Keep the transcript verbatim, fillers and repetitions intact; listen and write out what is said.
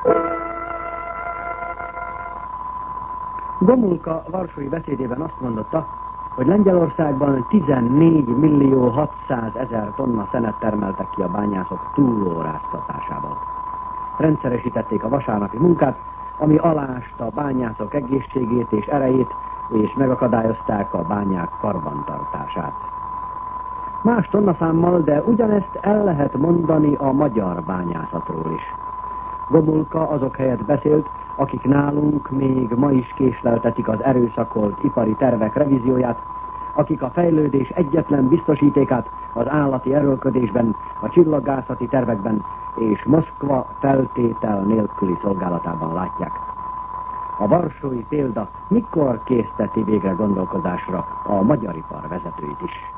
Gomulka varsói beszédében azt mondotta, hogy Lengyelországban tizennégy millió hatszázezer tonna szenet termeltek ki a bányászok túlóráztatásával. Rendszeresítették a vasárnapi munkát, ami alásta a bányászok egészségét és erejét, és megakadályozták a bányák karbantartását. Más tonnaszámmal, de ugyanezt el lehet mondani a magyar bányászatról is. Gomulka azok helyett beszélt, akik nálunk még ma is késleltetik az erőszakolt ipari tervek revízióját, akik a fejlődés egyetlen biztosítékát az állati erőlködésben, a csillaggászati tervekben és Moszkva feltétel nélküli szolgálatában látják. A varsói példa mikor készteti végre gondolkodásra a magyar ipar vezetőit is?